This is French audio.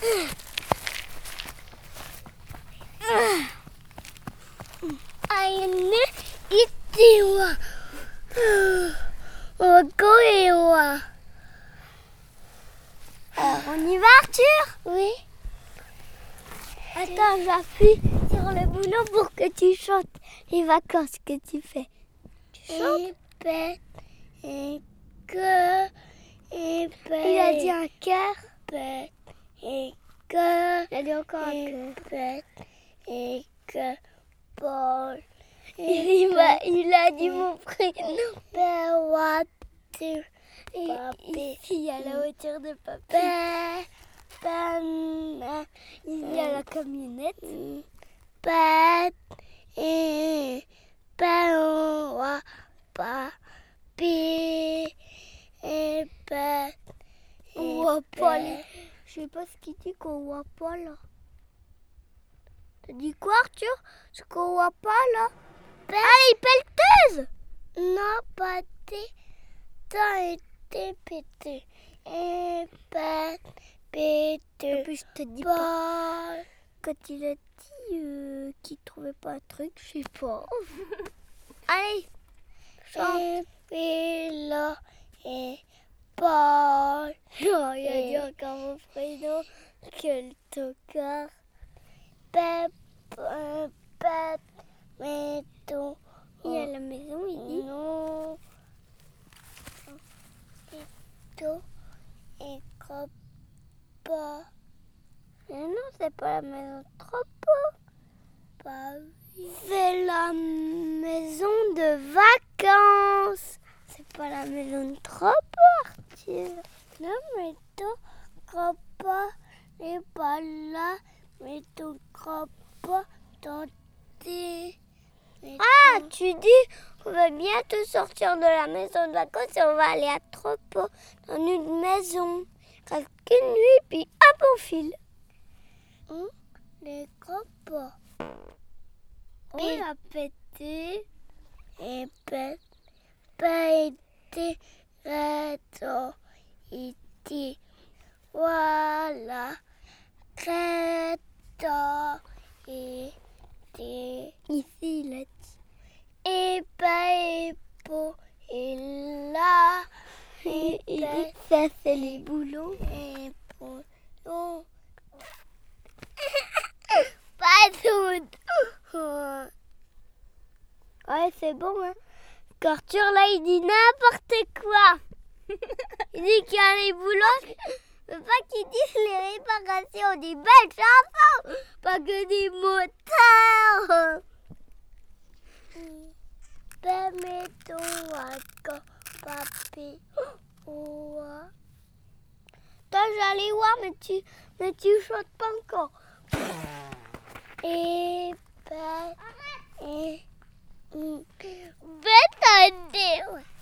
Aine itiwa. Ogoewa. Alors, on y va, Arthur? Oui. Attends, j'appuie sur le boulon pour que tu chantes les vacances que tu fais. Tu chantes? Et que. Il a dit un cœur. Et que. Il a dit encore un cœur. Et que. Paul. Il a dit mon prénom. Ici, il y a la voiture de papa. Il y a la camionnette. On voit pas. Je sais pas ce qu'il dit qu'on voit pas là. T'as dit quoi, Arthur? Ce qu'on voit pas là? Allez, pelleteuse! Non, pas t'es. T'as été pété. Et puis je te dis pas. Quand il a dit qu'il trouvait pas un truc, je sais pas. Allez, chante. Et puis là, et Paul. Non, il a dit encore mon prénom. Quel tocard. Maison. Il y a la maison, il dit. Non. Et pas. Mais non, c'est pas la maison de Tropo. Pas oui. C'est la maison de vacances. C'est pas la maison de Tropo, Arthur. Non, mais ton Tropo n'est pas là. Mais ton Tropo, tenter. Ah, tu dis qu'on va bientôt sortir de la maison de vacances et on va aller à Tropo dans une maison. Il reste qu'une nuit, puis hop, on file. Les Tropos. On a pété et pété, réto, iti, voilà, réto, iti. Ici, il a dit. Et là. Et ça, c'est les boulons. Et boulons. Pas tout. Ouais, c'est bon, hein. Arthur, là, il dit n'importe quoi. Il dit qu'il y a les boulons. Mais pas qu'il dise les réparations, des belles chansons. Pas que des moteurs. Permets-toi, papi. Toi, j'allais voir, mais tu chantes pas encore. Et bête,